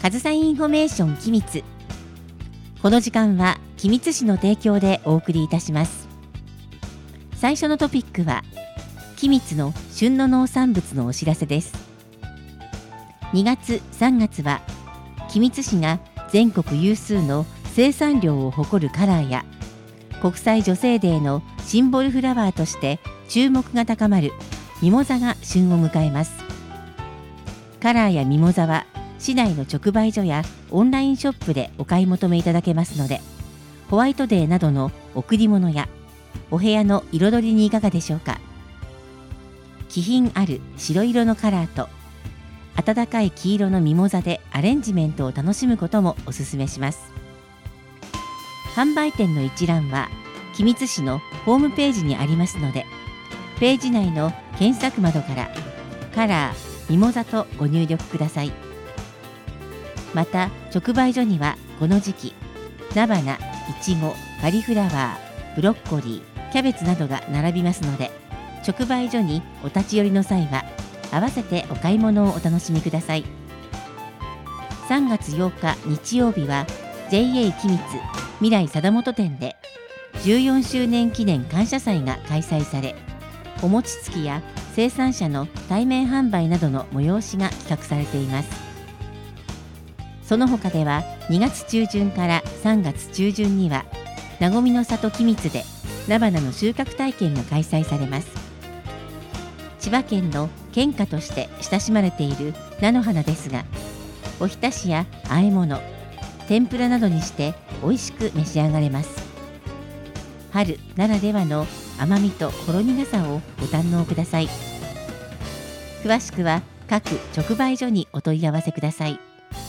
上総インフォメーション君津。この時間は君津市の提供でお送りいたします。最初のトピックは君津の旬の農産物のお知らせです。2月3月は君津市が全国有数の生産量を誇るカラーや国際女性デーのシンボルフラワーとして注目が高まるミモザが旬を迎えます。カラーやミモザは市内の直売所やオンラインショップでお買い求めいただけますので、ホワイトデーなどの贈り物やお部屋の彩りにいかがでしょうか。気品ある白色のカラーと暖かい黄色のミモザでアレンジメントを楽しむこともおすすめします。販売店の一覧は君津市のホームページにありますので、ページ内の検索窓からカラーミモザとご入力ください。また直売所にはこの時期菜花、いちご、カリフラワー、ブロッコリー、キャベツなどが並びますので、直売所にお立ち寄りの際は合わせてお買い物をお楽しみください。3月8日日曜日は JA 君津未来貞本店で14周年記念感謝祭が開催され、お餅つきや生産者の対面販売などの催しが企画されています。その他では2月中旬から3月中旬にはなごみの里君津で菜花の収穫体験が開催されます。千葉県の県花として親しまれている菜の花ですが、おひたしや和え物、天ぷらなどにして美味しく召し上がれます。春ならではの甘みとほろ苦さをご堪能ください。詳しくは各直売所にお問い合わせください。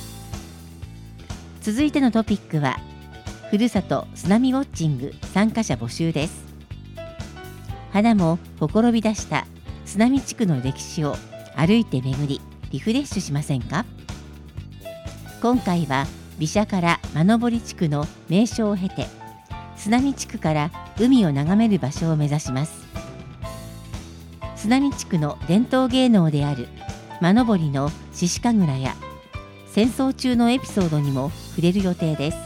続いてのトピックはふるさと津波ウォッチング参加者募集です。花もほころび出した津波地区の歴史を歩いて巡りリフレッシュしませんか。今回は毘沙から真登地区の名所を経て津波地区から海を眺める場所を目指します。津波地区の伝統芸能である真登の獅子神楽や戦争中のエピソードにも触れる予定です。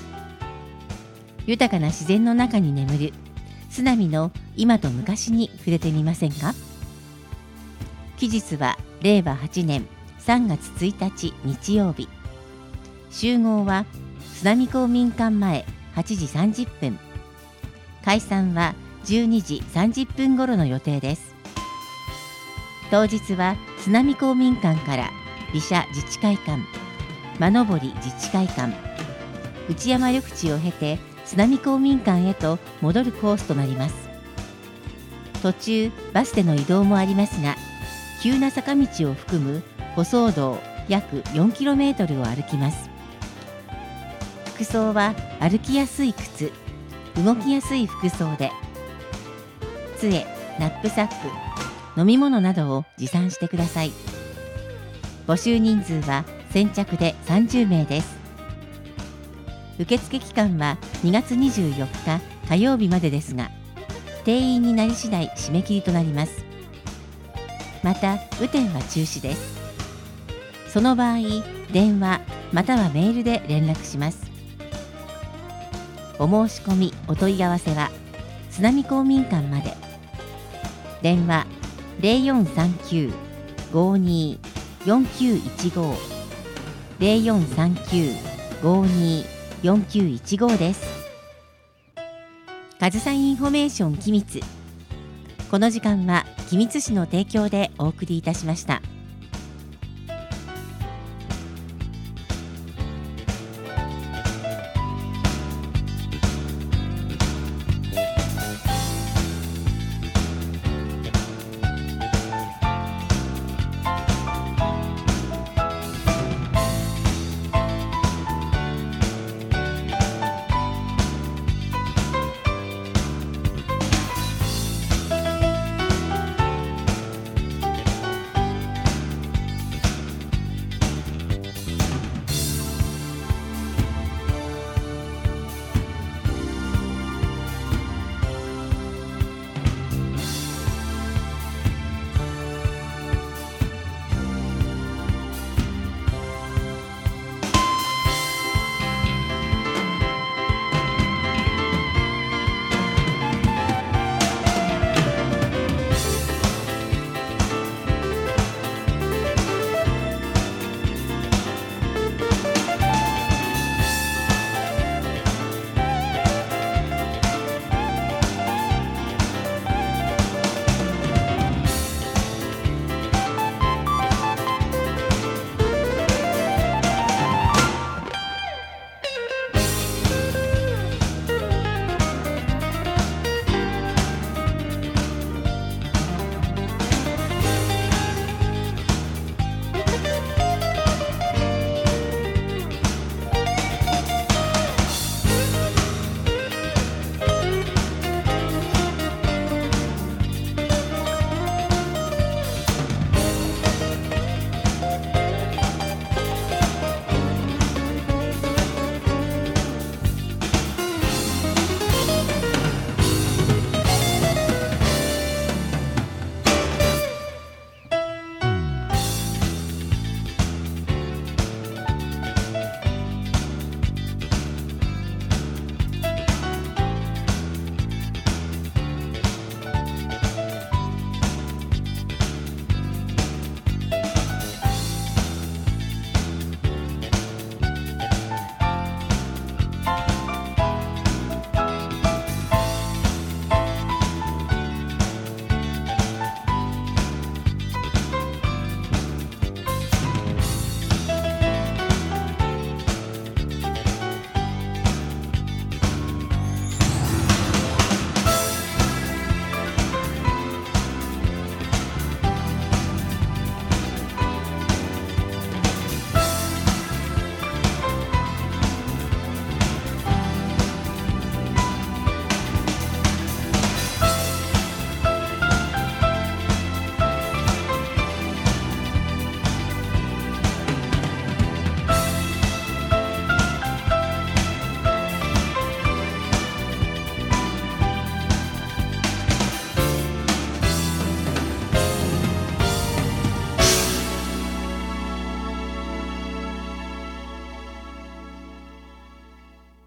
豊かな自然の中に眠る津波の今と昔に触れてみませんか。期日は令和8年3月1日日曜日。集合は津波公民館前8時30分。解散は12時30分頃の予定です。当日は津波公民館から毘沙自治会館、真登自治会館、内山緑地を経て津波公民館へと戻るコースとなります。途中バスでの移動もありますが、急な坂道を含む舗装道約 4km を歩きます。服装は歩きやすい靴、動きやすい服装で、杖、ナップサック、飲み物などを持参してください。募集人数は先着で30名です。受付期間は2月24日火曜日までですが、定員になり次第締め切りとなります。また雨天は中止です。その場合、電話またはメールで連絡します。お申し込みお問い合わせは津波公民館まで。電話 0439-52-4915 0439-52-4915 です。上総インフォメーション君津。この時間は君津市の提供でお送りいたしました。